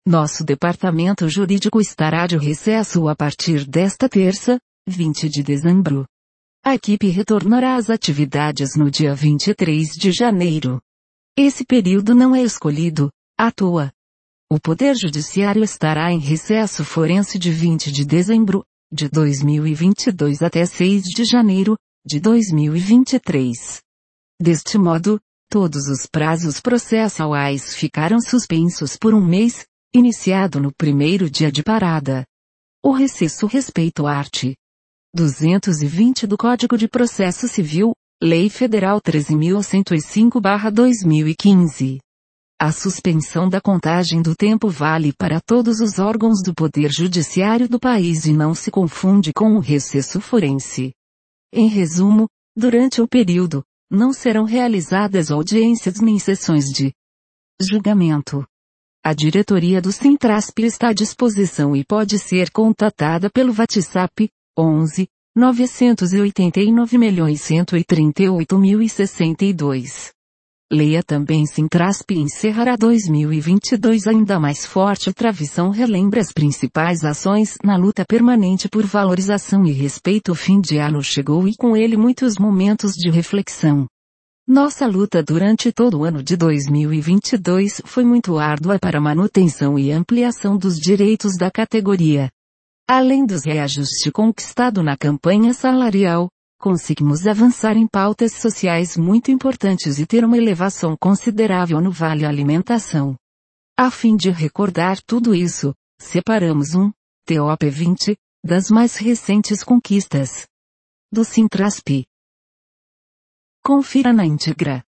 Nosso departamento jurídico estará de recesso a partir desta terça, 20 de dezembro. A equipe retornará às atividades no dia 23 de janeiro. Esse período não é escolhido, à toa. O Poder Judiciário estará em recesso forense de 20 de dezembro, de 2022 até 6 de janeiro, de 2023. Deste modo, todos os prazos processuais ficaram suspensos por um mês, iniciado no primeiro dia de parada. O recesso respeita o art. 220 do Código de Processo Civil, Lei Federal 13.105/2015. A suspensão da contagem do tempo vale para todos os órgãos do Poder Judiciário do país e não se confunde com o recesso forense. Em resumo, durante o período, não serão realizadas audiências nem sessões de julgamento. A diretoria do Sintrasp está à disposição e pode ser contatada pelo WhatsApp, 11 989.138.062. Leia também Sintrasp encerrará 2022 ainda mais forte. Travição relembra as principais ações na luta permanente por valorização e respeito. O fim de ano chegou e com ele muitos momentos de reflexão. Nossa luta durante todo o ano de 2022 foi muito árdua para a manutenção e ampliação dos direitos da categoria. Além dos reajustes conquistados na campanha salarial, conseguimos avançar em pautas sociais muito importantes e ter uma elevação considerável no Vale Alimentação. A fim de recordar tudo isso, separamos um TOP 20 das mais recentes conquistas do Sintrasp. Confira na íntegra.